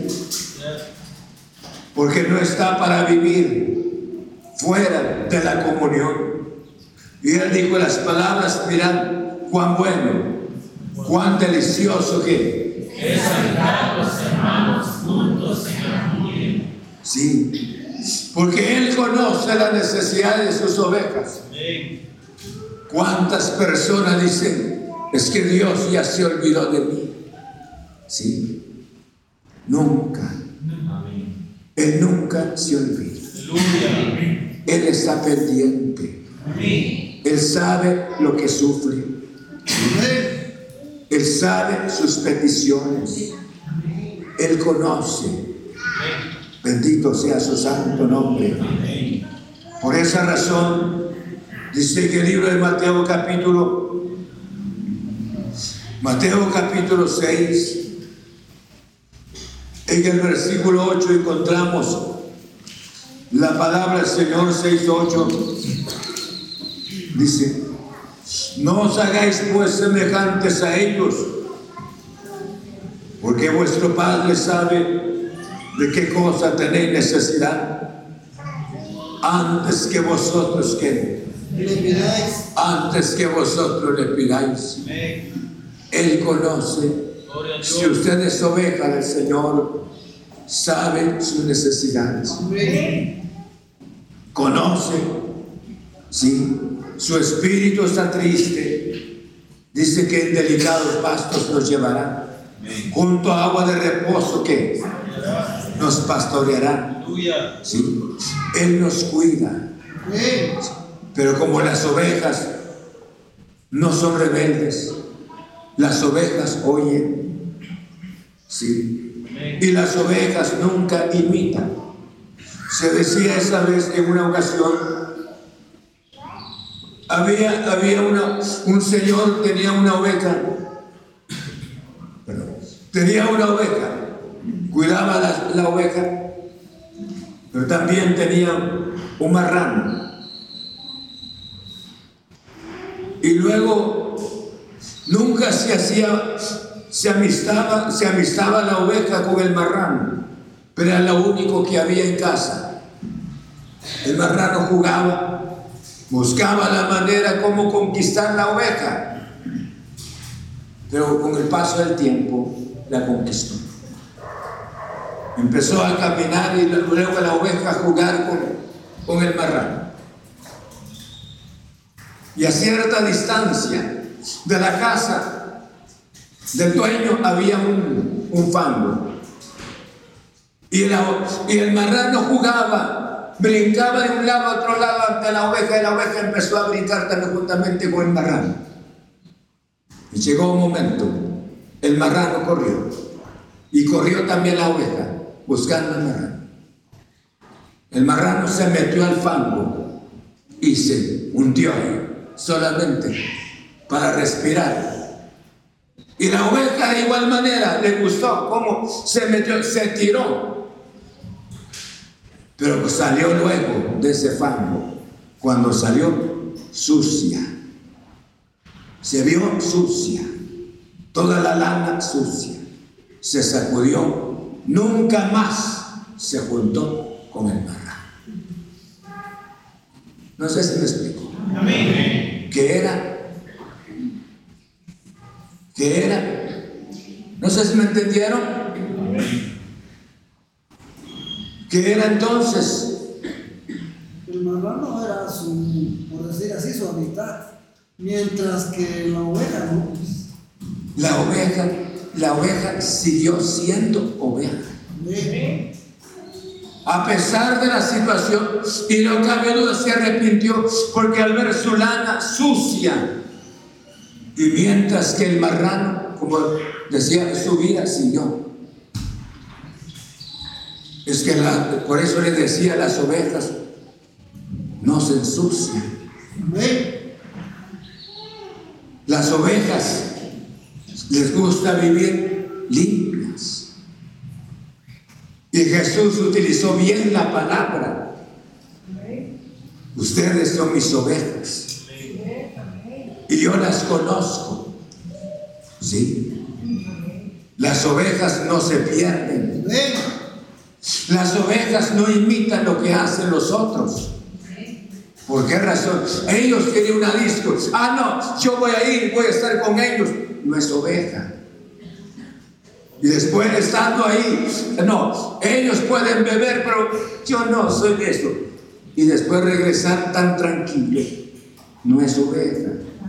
Porque no está para vivir fuera de la comunión. Y él dijo las palabras: mirad cuán bueno, cuán delicioso que es habitar los hermanos juntos en armonía. Sí, porque él conoce la necesidad de sus ovejas. ¿Cuántas personas dicen: es que Dios ya se olvidó de mí? Sí, nunca. Él nunca se olvida. Él está pendiente. Él sabe lo que sufre. Él sabe sus peticiones. Él conoce. Bendito sea su santo nombre. Por esa razón, dice que el libro de Mateo capítulo 6, en el versículo 8 encontramos la palabra del Señor. 6:8 dice: no os hagáis pues semejantes a ellos, porque vuestro Padre sabe de qué cosa tenéis necesidad antes que vosotros le pidáis. Él conoce. Si usted es oveja del Señor, sabe sus necesidades. Conoce. Sí, su espíritu está triste. Dice que en delicados pastos nos llevará. Junto a agua de reposo que nos pastoreará. Sí, Él nos cuida. Pero como las ovejas no son rebeldes, las ovejas oyen. Sí. Y las ovejas nunca imitan. Se decía esa vez en una ocasión, había un señor, tenía una oveja, cuidaba la oveja, pero también tenía un marrano. Y luego nunca se amistaba la oveja con el marrano, pero era lo único que había en casa. El marrano jugaba, buscaba la manera como conquistar la oveja, pero con el paso del tiempo la conquistó. Empezó a caminar y luego la oveja a jugar con el marrano. Y a cierta distancia de la casa del dueño había un un fango. Y el marrano jugaba, brincaba de un lado a otro lado ante la oveja, y la oveja empezó a brincar también juntamente con el marrano. Y llegó un momento, el marrano corrió, y corrió también la oveja, buscando al marrano. El marrano se metió al fango y se hundió ahí, solamente para respirar. Y la oveja de igual manera le gustó cómo se metió, se tiró. Pero salió luego de ese fango. Cuando salió, sucia. Se vio sucia. Toda la lana sucia. Se sacudió. Nunca más se juntó con el marrano. No sé si me explico. Amén. ¿Qué era? ¿Qué era? No sé si me entendieron. ¿Qué era entonces? El marrano era su, por decir así, su hábitat, mientras que la oveja no. La oveja siguió siendo oveja. A pesar de la situación, y no cabe duda, se arrepintió porque al ver su lana sucia, y mientras que el marrano, como decía, su vida siguió. Es que por eso les decía a las ovejas, no se ensucian. Las ovejas les gusta vivir limpias. Y Jesús utilizó bien la palabra. Ustedes son mis ovejas. Y yo las conozco. ¿Sí? Las ovejas no se pierden. Las ovejas no imitan lo que hacen los otros. ¿Por qué razón? Ellos tienen una disco. No, yo voy a ir, voy a estar con ellos. No es oveja. Y después estando ahí, no, ellos pueden beber, pero yo no soy de eso. Y después regresar tan tranquilo. No es oveja.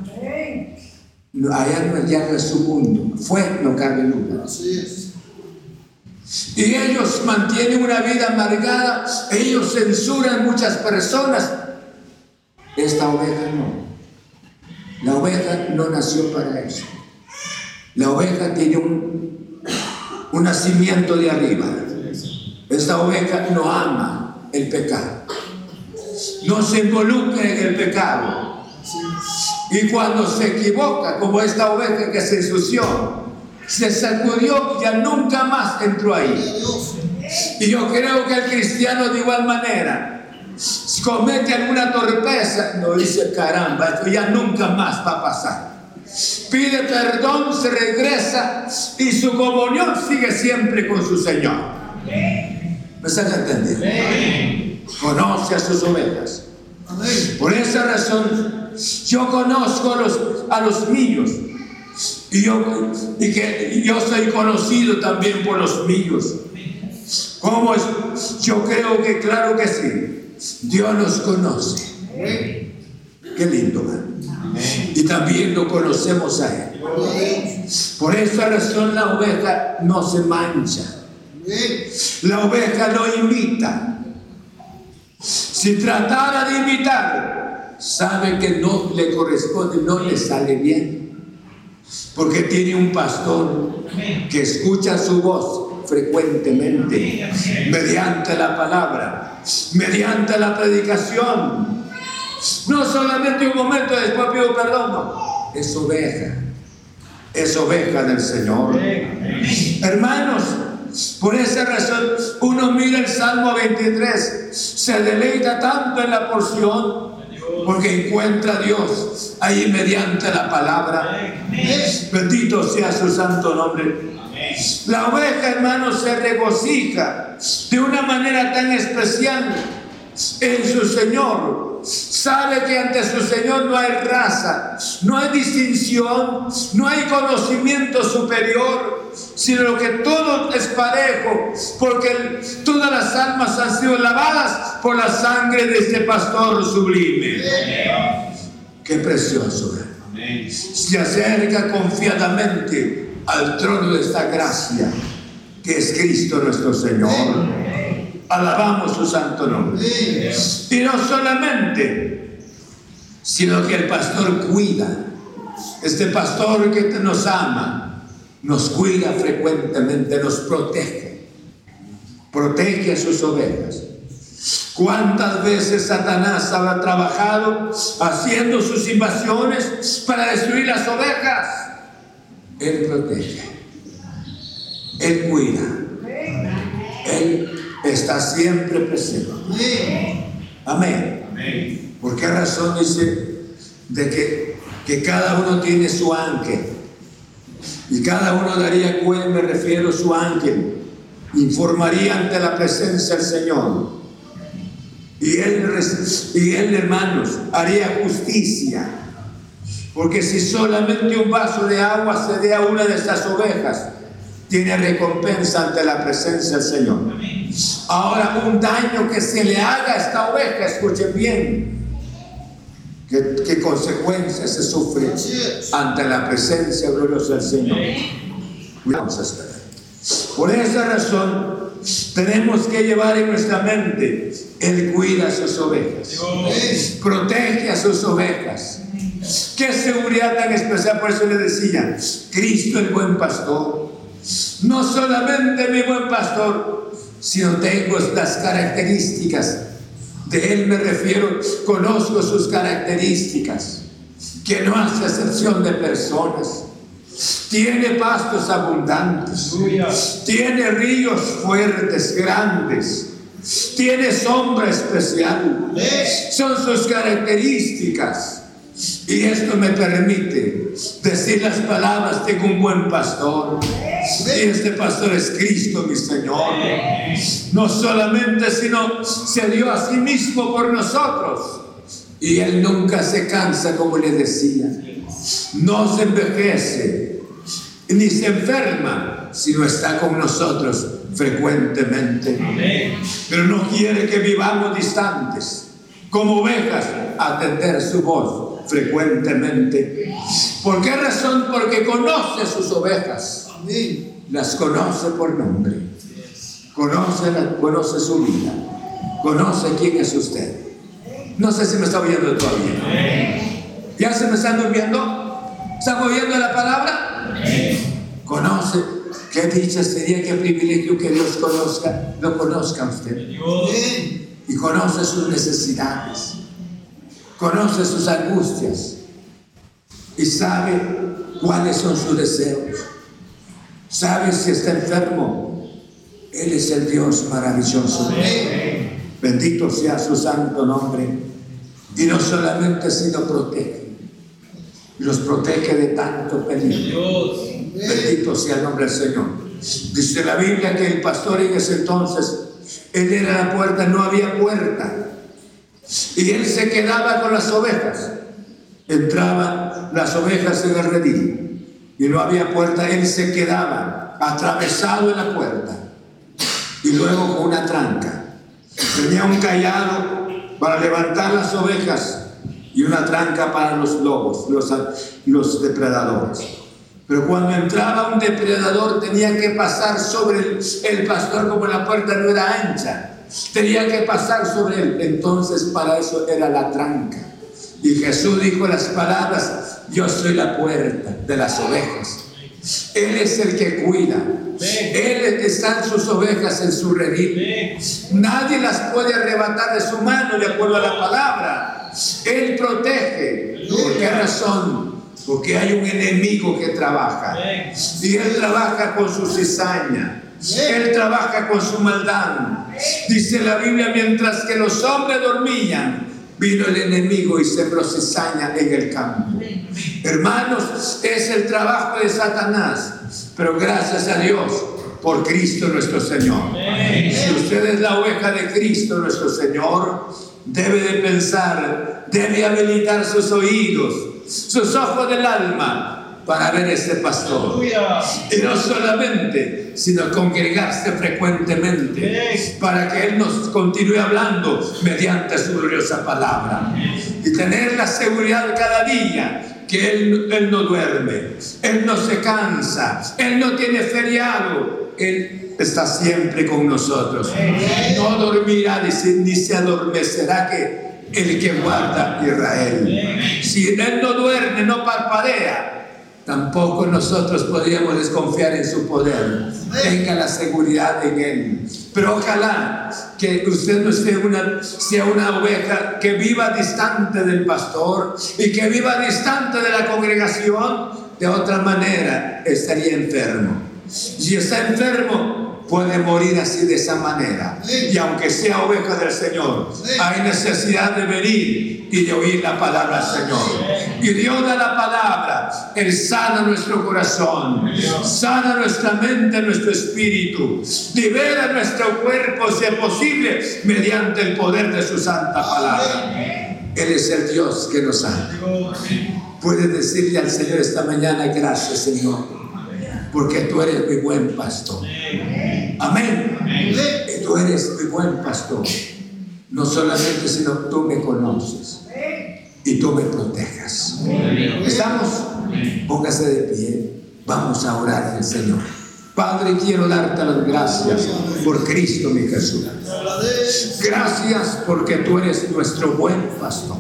No, allá ya no es su mundo. Fue, no cabe duda. Así es. Y ellos mantienen una vida amargada. Ellos censuran muchas personas. Esta oveja no. La oveja no nació para eso. La oveja tiene un nacimiento de arriba. Esta oveja no ama el pecado. No se involucra en el pecado. Y cuando se equivoca, como esta oveja que se ensució, se sacudió, ya nunca más entró ahí. Y yo creo que el cristiano de igual manera, si comete alguna torpeza, no dice caramba, esto ya nunca más va a pasar. Pide perdón, se regresa y su comunión sigue siempre con su Señor. ¿Me están entendiendo? Conoce a sus ovejas. Por esa razón, yo conozco a los míos. Y yo soy conocido también por los míos. ¿Cómo es? Yo creo que claro que sí. Dios nos conoce. Qué lindo, ¿verdad? Y también lo conocemos a Él. Por esa razón la oveja no se mancha. La oveja lo imita. Si tratara de imitar, sabe que no le corresponde, no le sale bien. Porque tiene un pastor que escucha su voz frecuentemente, mediante la palabra, mediante la predicación. No solamente un momento después pido perdón, no. Es oveja del Señor. Hermanos, por esa razón uno mira el Salmo 23, se deleita tanto en la porción porque encuentra a Dios ahí mediante la palabra. Bendito sea su santo nombre. La oveja, hermanos, se regocija de una manera tan especial en su Señor. Sabe que ante su Señor no hay raza, no hay distinción, no hay conocimiento superior, sino que todo es parejo, porque todas las almas han sido lavadas por la sangre de este pastor sublime. Qué precioso. Se acerca confiadamente al trono de esta gracia que es Cristo nuestro Señor. Alabamos su santo nombre. Y no solamente, sino que el pastor cuida. Este pastor que nos ama, nos cuida frecuentemente, nos protege. Protege a sus ovejas. ¿Cuántas veces Satanás ha trabajado haciendo sus invasiones para destruir las ovejas? Él protege. Él cuida. Él está siempre presente. Amén. ¿Por qué razón dice de que cada uno tiene su ángel? Y cada uno daría cuenta, me refiero a su ángel, informaría ante la presencia del Señor. Y él, hermanos, haría justicia. Porque si solamente un vaso de agua se dé a una de estas ovejas, tiene recompensa ante la presencia del Señor. Ahora, un daño que se le haga a esta oveja, escuchen bien, ¿qué consecuencias se sufre ante la presencia gloriosa del Señor? Vamos a esperar. Por esa razón, tenemos que llevar en nuestra mente: Él cuida a sus ovejas, protege a sus ovejas. Qué seguridad tan especial. Por eso le decía, Cristo el buen pastor. No solamente mi buen pastor, sino tengo las características de Él. Me refiero, conozco sus características, que no hace excepción de personas. Tiene pastos abundantes, tiene ríos fuertes, grandes, tiene sombra especial. Son sus características. Y esto me permite decir las palabras: tengo un buen pastor. Y este pastor es Cristo, mi Señor. No solamente, sino se dio a sí mismo por nosotros. Y Él nunca se cansa, como le decía. No se envejece, ni se enferma, sino está con nosotros frecuentemente. Pero no quiere que vivamos distantes, como ovejas, atender su voz frecuentemente. ¿Por qué razón? Porque conoce sus ovejas. Las conoce por nombre. Conoce su vida. Conoce quién es usted. No sé si me está oyendo todavía. ¿Ya se me están durmiendo? ¿Están oyendo la palabra? Conoce. Qué dicha sería, qué privilegio que Dios lo conozca a usted. Y conoce sus necesidades. Conoce sus angustias. Y sabe cuáles son sus deseos. Sabe si está enfermo. Él es el Dios maravilloso. Bendito sea su santo nombre. Y no solamente sino protege. Los protege de tanto peligro. Bendito sea el nombre del Señor. Dice la Biblia que el pastor en ese entonces, él era la puerta, no había puerta. Y él se quedaba con las ovejas. Entraban las ovejas en el redil y no había puerta. Él se quedaba atravesado en la puerta y luego con una tranca. Tenía un cayado para levantar las ovejas y una tranca para los lobos, los depredadores. Pero cuando entraba un depredador tenía que pasar sobre el pastor, como la puerta no era ancha. Tenía que pasar sobre él. Entonces para eso era la tranca. Y Jesús dijo las palabras: yo soy la puerta de las ovejas. Él es el que cuida. Él están sus ovejas en su redil. Nadie las puede arrebatar de su mano, de acuerdo a la palabra. Él protege. ¿Por qué razón? Porque hay un enemigo que trabaja. Y él trabaja con su cizaña. Él trabaja con su maldad. Dice la Biblia: mientras que los hombres dormían, vino el enemigo y sembró cizaña en el campo. Hermanos, es el trabajo de Satanás. Pero gracias a Dios por Cristo nuestro Señor. Si usted es la oveja de Cristo nuestro Señor, debe de pensar, debe habilitar sus oídos, sus ojos del alma, para ver este pastor. Y no solamente, sino congregarse frecuentemente para que Él nos continúe hablando mediante su gloriosa palabra. Y tener la seguridad cada día que Él no duerme, Él no se cansa, Él no tiene feriado. Él está siempre con nosotros. No dormirá ni se adormecerá el que guarda Israel. Si Él no duerme, no parpadea, tampoco nosotros podríamos desconfiar en su poder. Tenga la seguridad en Él. Pero ojalá que usted no sea una oveja que viva distante del pastor y que viva distante de la congregación. De otra manera estaría enfermo. Si está enfermo, puede morir así, de esa manera. Y aunque sea oveja del Señor, hay necesidad de venir y de oír la palabra del Señor. Y Dios da la palabra. Él sana nuestro corazón, sana nuestra mente, nuestro espíritu, libera nuestro cuerpo, si es posible, mediante el poder de su santa palabra. Él es el Dios que nos ama. Puedes decirle al Señor esta mañana: gracias, Señor, porque tú eres mi buen pastor. Amén. Y tú eres mi buen pastor. No solamente, sino tú me conoces y tú me protejas. ¿Estamos? Póngase de pie. Vamos a orar al Señor. Padre, quiero darte las gracias por Cristo mi Jesús. Gracias porque tú eres nuestro buen pastor.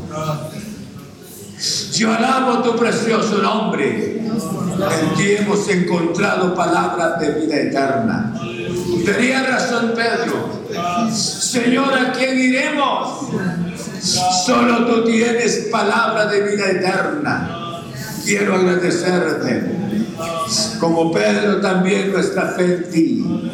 Yo alabo tu precioso nombre. En ti hemos encontrado palabras de vida eterna. Tenía razón Pedro. Señor, ¿a quién iremos? Solo tú tienes palabra de vida eterna. Quiero agradecerte. Como Pedro, también nuestra fe en ti.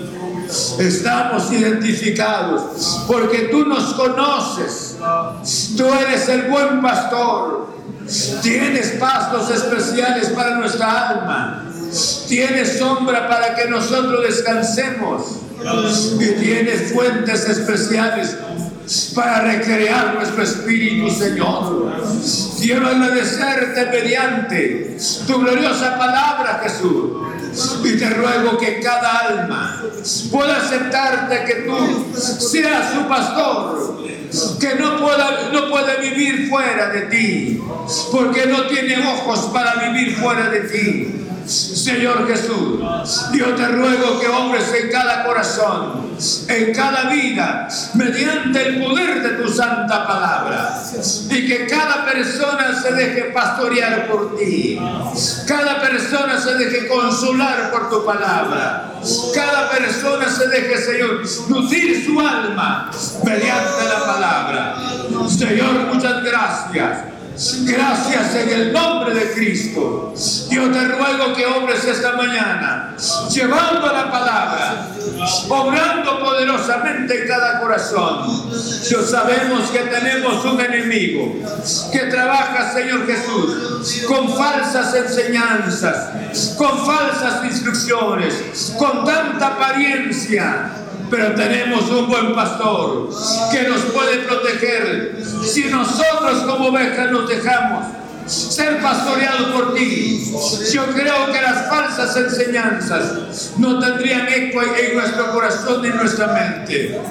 Estamos identificados porque tú nos conoces. Tú eres el buen pastor. Tienes pastos especiales para nuestra alma. Tienes sombra para que nosotros descansemos. Y tienes fuentes especiales para recrear nuestro espíritu, Señor. Quiero agradecerte mediante tu gloriosa palabra, Jesús. Y te ruego que cada alma pueda aceptarte, que tú seas su pastor, que no puede vivir fuera de ti, porque no tiene ojos para vivir fuera de ti. Señor Jesús, yo te ruego que obres en cada corazón, en cada vida, mediante el poder de tu santa palabra, y que cada persona se deje pastorear por ti, cada persona se deje consolar por tu palabra, cada persona se deje, Señor, nutrir su alma mediante la palabra. Señor, muchas gracias. Gracias en el nombre de Cristo. Yo te ruego que obres esta mañana, llevando la palabra, obrando poderosamente en cada corazón. Yo sabemos que tenemos un enemigo que trabaja, Señor Jesús, con falsas enseñanzas, con falsas instrucciones, con tanta apariencia. Pero tenemos un buen pastor que nos puede proteger si nosotros como ovejas nos dejamos ser pastoreados por ti. Yo creo que las falsas enseñanzas no tendrían eco en nuestro corazón y en nuestra mente.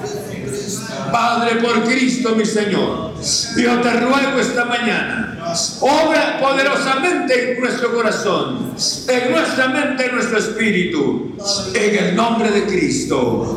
Padre, por Cristo mi Señor, yo te ruego esta mañana, obra poderosamente en nuestro corazón, en nuestra mente, en nuestro espíritu, en el nombre de Cristo.